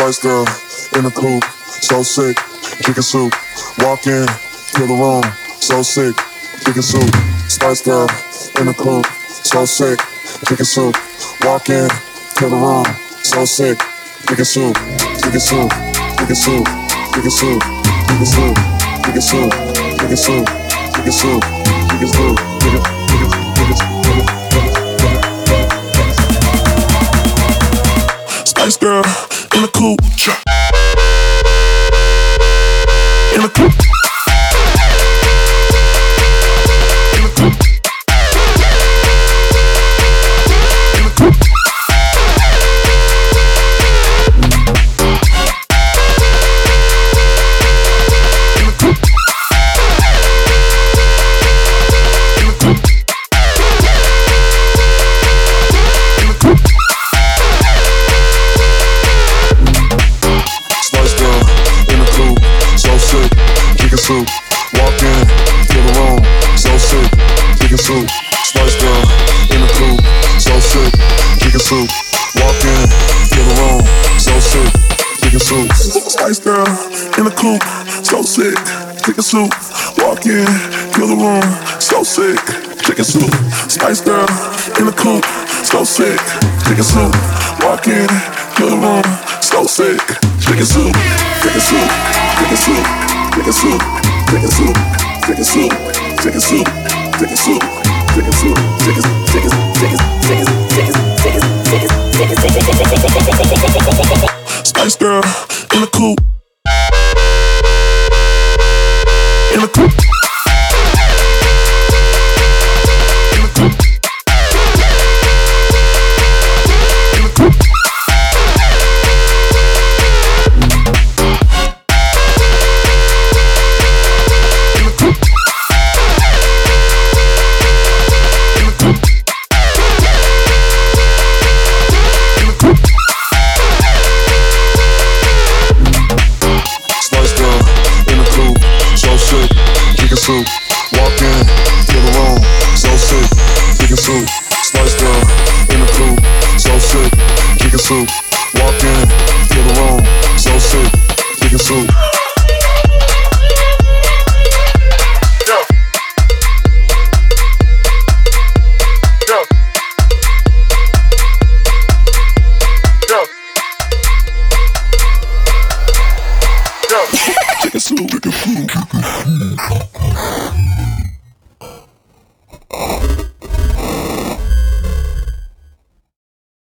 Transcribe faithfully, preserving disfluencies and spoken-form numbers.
Spice girl in the coupe, so sick, chicken soup. Walk in, kill the room, so sick, chicken soup. Spice girl in the coupe, so sick, chicken soup. Walk in, kill the room, so sick, chicken soup, chicken soup, chicken soup, chicken soup, chicken soup, chicken soup, chicken soup, chicken soup, chicken soup, chicken, chicken, chicken, chicken. Spice girl in the coupe, in the coupe. Soup. Walk in, kill the room, so sick, chicken soup. Spice girl in the coupe, so sick, chicken soup. Walk in, kill the room, so sick, chicken soup. Spice girl in the coupe, so sick, chicken soup. Walk in, kill the room, so sick, chicken soup. Spice girl in the coupe, so sick, chicken soup. Walk in, kill the room, so sick, chicken soup, chicken soup, chicken soup. Chicken soup, chicken soup, chicken soup, chicken soup, chicken soup, chicken soup, chicken, chicken, chicken, chicken, chicken, chicken, chicken. Spice girl in the coupe, in the coupe. Soup. Walk in, kill the room, so sick, chicken soup. Spice girl in the coupe, so sick, chicken soup. Walk in, kill the room, so sick, chicken soup. Yo. Yo. Yo. Yo. Chicken soup, chicken soup, chicken soup.